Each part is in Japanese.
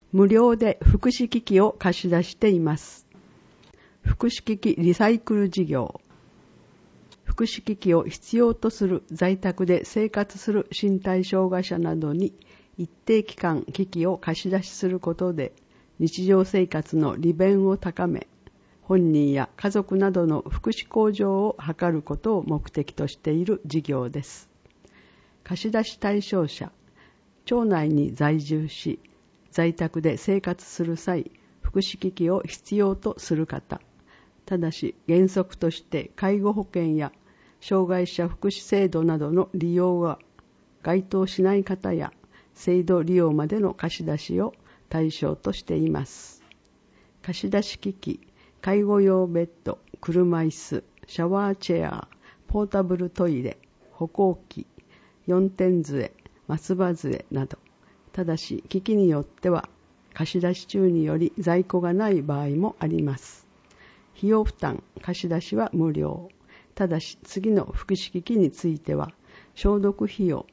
無料で福祉機器を貸し出しています。福祉機器リサイクル事業。福祉機器を必要とする在宅で生活する身体障害者などに一定期間機器を貸し出しすることで日常生活の利便を高め、本人や家族などの福祉向上を図ることを目的としている事業です。貸し出し対象者、町内に在住し、在宅で生活する際、福祉機器を必要とする方、ただし原則として介護保険や障害者福祉制度などの利用が該当しない方や制度利用までの貸し出しを対象としています。貸し出し機器、介護用ベッド、車椅子、シャワーチェア、ポータブルトイレ、歩行器、4点杖、松葉杖など、ただし機器によっては貸し出し中により在庫がない場合もあります。費用負担、貸し出しは無料。ただし次の福祉機器については消毒費用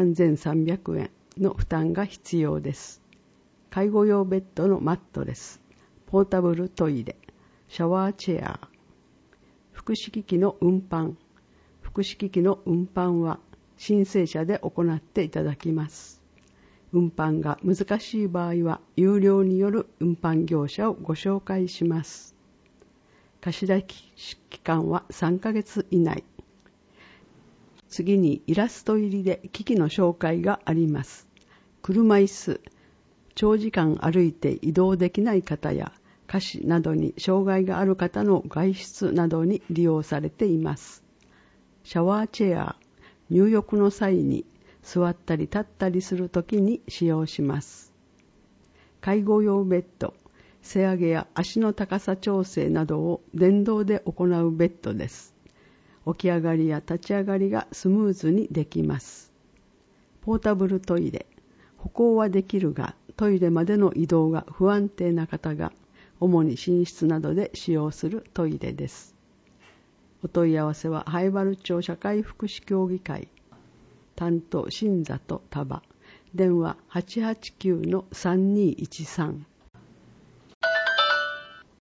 3300円の負担が必要です。介護用ベッドのマットレス、ポータブルトイレ、シャワーチェア、福祉機器の運搬。福祉機器の運搬は申請者で行っていただきます。運搬が難しい場合は有料による運搬業者をご紹介します。貸し出し期間は3ヶ月以内。次にイラスト入りで機器の紹介があります。車椅子、長時間歩いて移動できない方や下肢などに障害がある方の外出などに利用されています。シャワーチェア、入浴の際に座ったり立ったりするときに使用します。介護用ベッド、背上げや足の高さ調整などを電動で行うベッドです。起き上がりや立ち上がりがスムーズにできます。ポータブルトイレ、歩行はできるがトイレまでの移動が不安定な方が主に寝室などで使用するトイレです。お問い合わせは灰原町社会福祉協議会担当新里多葉、電話889-3213